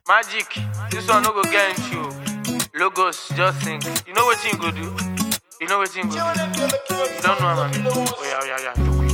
Magic, this one no go get into you. Logos, just think. You know what you go do? You know what you go do? You don't know what I mean? Oh yeah.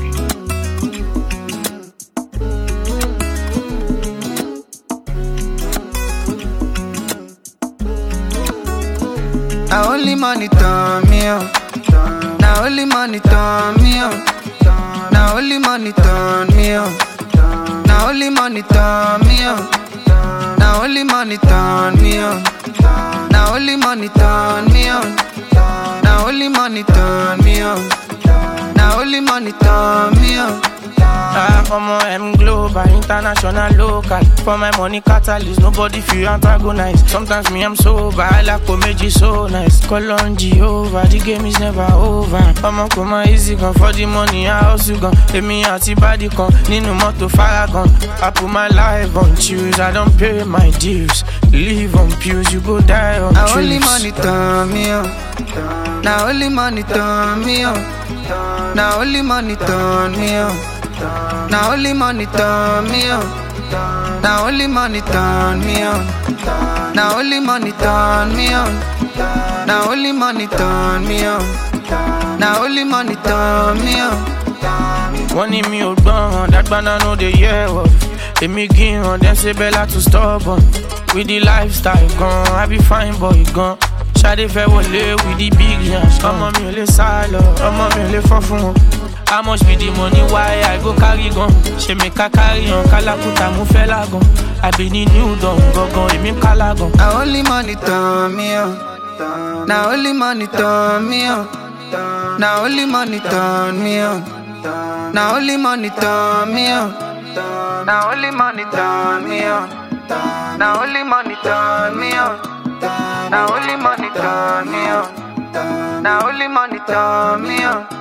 Now only money turn me on. Now only money turn me on. Now only money turn me on. Now only money turn me on. Now only money turn me on. Now only money turn me on. Now only money turn me on. Now only money turn me on. I'm global, international, local. For my money catalyst, nobody feel antagonized. Sometimes me I'm sober, I like comedy so nice. Call on Jehovah, the game is never over. I'ma come easy gun for the money, I also gun. Let me out the body con, need no motor faragon. I put my life on choose, I don't pay my dues. Live on pews, you go die on now truths. Only money turn me on. Now only money turn me on. Now only money turn me on. Now only money turn me on. Now only money turn me on. Now only money turn me on. Now only money turn me on. Now only money turn me on. One in me old gone, that banana know the year of. They me give on them say Bella to stop on. With the lifestyle gone, I be fine boy gone. Shade fair wole with the big yans. Come on me le salo, come on me le fofun. How much be the money? Why I go carry gun? She make a carry on, Kalakuta mu fella gun. I be the new don, go imi kalagon. Now only money turn me on. Now only money turn me on. Now only money turn me on. Now only money turn me on. Now only money turn me on. Now only money turn me on. Now only money turn me on. Now only money turn me on.